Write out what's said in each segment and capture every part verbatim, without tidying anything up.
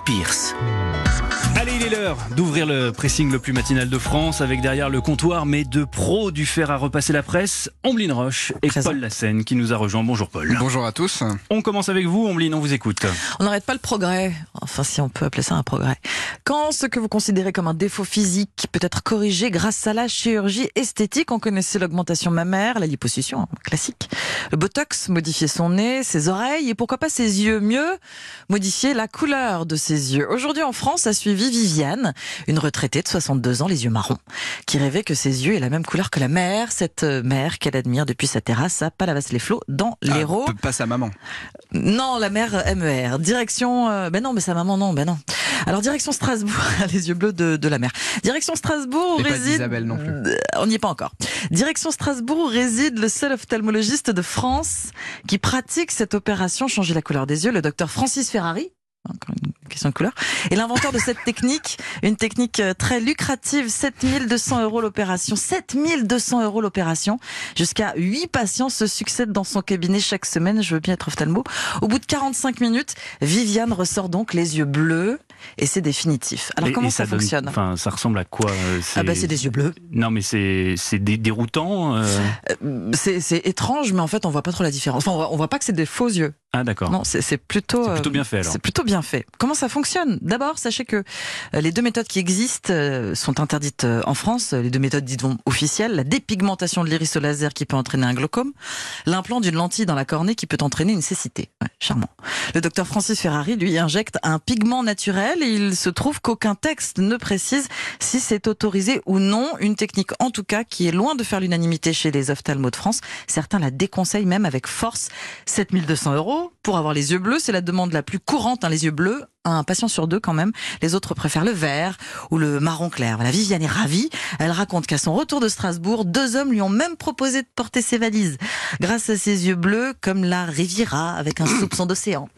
Pierce. Allez, il est l'heure d'ouvrir le pressing le plus matinal de France avec derrière le comptoir, mais deux pros du fer à repasser la presse, Omblin Roche et Présent. Paul Lassène qui nous a rejoint. Bonjour Paul. Bonjour à tous. On commence avec vous, Omblin, on vous écoute. On n'arrête pas le progrès, enfin si on peut appeler ça un progrès. Quand ce que vous considérez comme un défaut physique peut être corrigé grâce à la chirurgie esthétique, on connaissait l'augmentation mammaire, la liposuction, hein, classique. Le botox, modifier son nez, ses oreilles et pourquoi pas ses yeux. Mieux, modifier la couleur de ses yeux. Aujourd'hui en France a suivi Viviane, une retraitée de soixante-deux ans, les yeux marrons, qui rêvait que ses yeux aient la même couleur que la mer, cette mer qu'elle admire depuis sa terrasse à Palavas-les-Flots dans l'Hérault. Ah, pas sa maman. Non, la mère M E R. Direction... Euh, ben non, mais sa maman, non, ben non. Alors, direction Strasbourg, les yeux bleus de, de la mer. Direction Strasbourg où Et pas réside... d'Isabelle non plus. Euh, On n'y est pas encore. Direction Strasbourg où réside le seul ophtalmologiste de France qui pratique cette opération, changer la couleur des yeux, le docteur Francis Ferrari. Encore une question de couleur. Et l'inventeur de cette technique, une technique très lucrative, sept mille deux cents euros l'opération. sept mille deux cents euros l'opération. Jusqu'à huit patients se succèdent dans son cabinet chaque semaine. Je veux bien être ophtalmo. Au bout de quarante-cinq minutes, Viviane ressort donc les yeux bleus et c'est définitif. Alors Et- comment et ça, donne- fonctionne? Enfin, ça ressemble à quoi euh, Ah bah c'est des yeux bleus. Non, mais c'est c'est dé- déroutant. euh. Euh, C'est c'est étrange, mais en fait on voit pas trop la différence. Enfin on voit, on voit pas que c'est des faux yeux. Ah d'accord. Non, c'est c'est plutôt, C'est plutôt euh, bien fait, alors. C'est plutôt bien fait. Comment ça fonctionne? D'abord, sachez que euh, les deux méthodes qui existent euh, sont interdites euh, en France. Les deux méthodes dites officielles, la dépigmentation de l'iris au laser qui peut entraîner un glaucome, l'implant d'une lentille dans la cornée qui peut entraîner une cécité. Ouais, charmant. Le docteur Francis Ferrari, lui, injecte un pigment naturel et il se trouve qu'aucun texte ne précise si c'est autorisé ou non. Une technique, en tout cas, qui est loin de faire l'unanimité chez les ophtalmos de France. Certains la déconseillent même avec force. sept mille deux cents euros pour avoir les yeux bleus, c'est la demande la plus courante, hein, les yeux bleus. Un patient sur deux quand même. Les autres préfèrent le vert ou le marron clair. Voilà, Viviane est ravie. Elle raconte qu'à son retour de Strasbourg, deux hommes lui ont même proposé de porter ses valises. Grâce à ses yeux bleus, comme la Riviera avec un soupçon d'océan.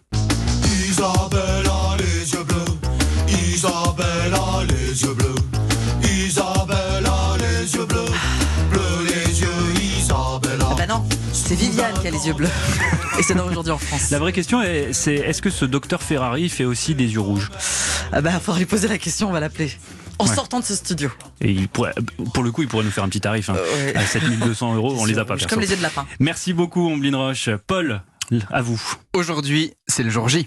Isabelle a les yeux bleus, Isabelle a les yeux bleus, Isabelle a les yeux bleus, bleus les yeux, Isabelle Ah a... bah non, c'est Viviane qui a les yeux bleus. Et c'est dans Aujourd'hui en France. La vraie question, est, c'est est-ce que ce docteur Ferrari fait aussi des yeux rouges? Ah bah, faudra lui poser la question, on va l'appeler. En Ouais. sortant de ce studio. Et il pourrait, pour le coup, il pourrait nous faire un petit tarif. Hein. Euh, ouais. À sept mille deux cents euros, on les a pas, Comme perso. les yeux de lapin. Merci beaucoup, Omblin Roche. Paul, à vous. Aujourd'hui, c'est le jour J.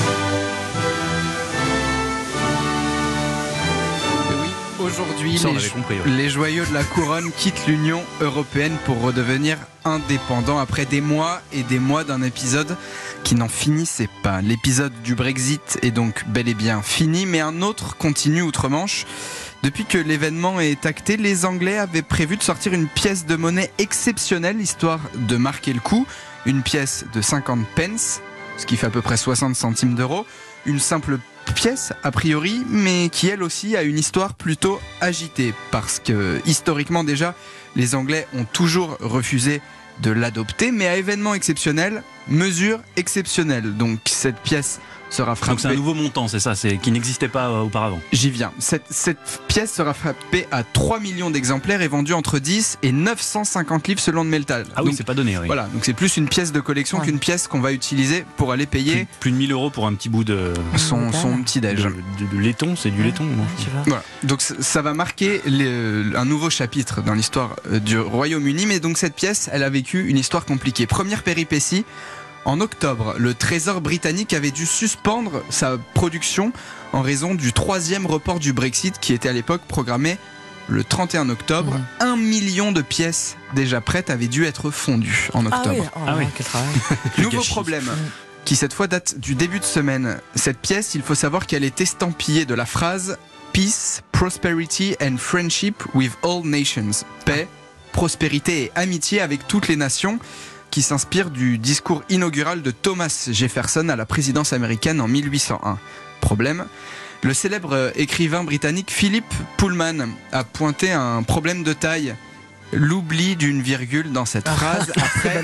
Et oui, aujourd'hui, Ça, on les, avait jo- compris, ouais. les joyaux de la couronne quittent l'Union européenne pour redevenir indépendants après des mois et des mois d'un épisode qui n'en finissait pas. L'épisode du Brexit est donc bel et bien fini, mais un autre continue outre-Manche. Depuis que l'événement est acté, les Anglais avaient prévu de sortir une pièce de monnaie exceptionnelle, histoire de marquer le coup. Une pièce de cinquante pence, ce qui fait à peu près soixante centimes d'euros. Une simple pièce, a priori, mais qui elle aussi a une histoire plutôt agitée. Parce que, historiquement déjà, les Anglais ont toujours refusé de l'adopter, mais à événement exceptionnel, mesure exceptionnelle. Donc cette pièce sera frappée... Donc c'est un nouveau montant, c'est ça, c'est qui n'existait pas euh, auparavant. J'y viens. Cette, cette pièce sera frappée à trois millions d'exemplaires et vendue entre dix et neuf cent cinquante livres selon le Meltal. Ah oui, Donc, c'est pas donné. Oui. voilà, donc c'est plus une pièce de collection Ouais. qu'une pièce qu'on va utiliser pour aller Plus, payer plus de mille euros pour un petit bout de, son, Métal. son petit de, déj. de- de laiton, c'est du laiton. non Tu vois. Voilà. Donc c- ça va marquer les- un nouveau chapitre dans l'histoire euh, du Royaume-Uni, mais donc cette pièce, elle a vécu une histoire compliquée. Première péripétie, en octobre, le Trésor britannique avait dû suspendre sa production en raison du troisième report du Brexit qui était à l'époque programmé le trente et un octobre. Mhm. Un million de pièces déjà prêtes avaient dû être fondues en Ah oui, octobre. oh, Ah oui. quel travail. Le Nouveau gâchis. problème Mm. qui cette fois date du début de semaine. Cette pièce, il faut savoir qu'elle est estampillée de la phrase Peace, Prosperity and Friendship with all nations. Paix, prospérité et amitié avec toutes les nations, qui s'inspire du discours inaugural de Thomas Jefferson à la présidence américaine en mille huit cent un. Problème, le célèbre écrivain britannique Philip Pullman a pointé un problème de taille. L'oubli d'une virgule dans cette phrase après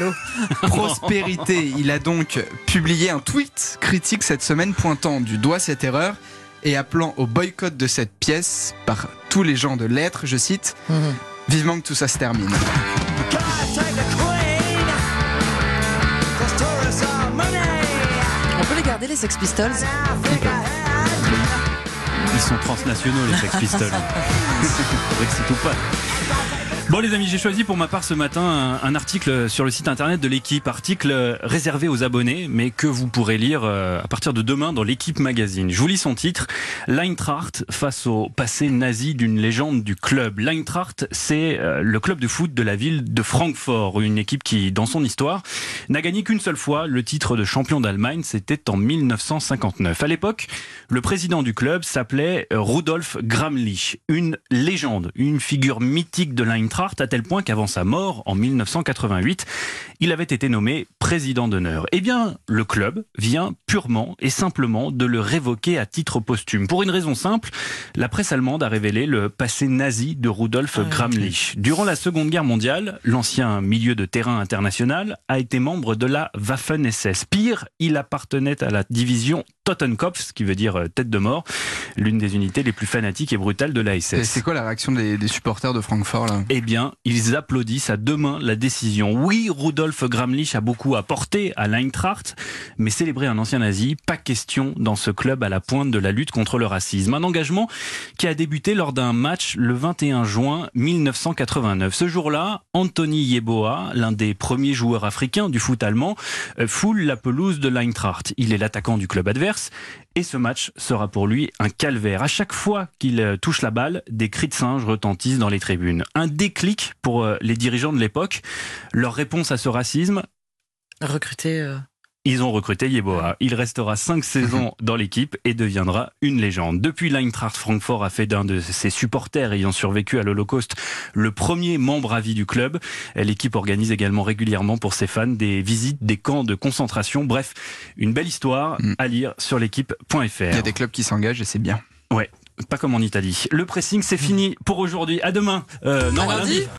prospérité. Il a donc publié un tweet critique cette semaine pointant du doigt cette erreur et appelant au boycott de cette pièce par tous les gens de lettres, je cite, Mhm. vivement que tout ça se termine. On peut les garder les Sex Pistols? sont transnationaux, les Sex Pistols. Brexit ou pas. Bon les amis, j'ai choisi pour ma part ce matin un, un article sur le site internet de l'équipe, article réservé aux abonnés, mais que vous pourrez lire euh, à partir de demain dans l'équipe magazine. Je vous lis son titre, l'Eintracht face au passé nazi d'une légende du club. L'Eintracht, c'est euh, le club de foot de la ville de Francfort, une équipe qui, dans son histoire, n'a gagné qu'une seule fois le titre de champion d'Allemagne, c'était en mille neuf cent cinquante-neuf. À l'époque, le président du club s'appelait Rudolf Gramlich, une légende, une figure mythique de l'Eintracht, à tel point qu'avant sa mort, en mille neuf cent quatre-vingt-huit, il avait été nommé président d'honneur. Eh bien, le club vient purement et simplement de le révoquer à titre posthume. Pour une raison simple, la presse allemande a révélé le passé nazi de Rudolf Gramlich. Durant la Seconde Guerre mondiale, l'ancien milieu de terrain international a été membre de la Waffen-S S. Pire, il appartenait à la division Totenkopf, ce qui veut dire tête de mort, l'une des unités les plus fanatiques et brutales de la S S. Et c'est quoi la réaction des, des supporters de Francfort là ? Eh bien, ils applaudissent à deux mains la décision. Oui, Rudolf Gramlich a beaucoup apporté à l'Eintracht, mais célébrer un ancien nazi, pas question dans ce club à la pointe de la lutte contre le racisme. Un engagement qui a débuté lors d'un match le vingt et un juin mille neuf cent quatre-vingt-neuf. Ce jour-là, Anthony Yeboah, l'un des premiers joueurs africains du foot allemand, foule la pelouse de l'Eintracht. Il est l'attaquant du club adverse. Et ce match sera pour lui un calvaire. À chaque fois qu'il touche la balle, des cris de singe retentissent dans les tribunes. Un déclic pour les dirigeants de l'époque. Leur réponse à ce racisme, Recruter... Euh... ils ont recruté Yeboah. Il restera cinq saisons dans l'équipe et deviendra une légende. Depuis, l'Eintracht Francfort a fait d'un de ses supporters ayant survécu à l'Holocauste le premier membre à vie du club. L'équipe organise également régulièrement pour ses fans des visites des camps de concentration. Bref, une belle histoire à lire sur l'équipe point F R. Il y a des clubs qui s'engagent et c'est bien. Ouais, pas comme en Italie. Le pressing, c'est fini pour aujourd'hui. À demain. Euh, non, à lundi.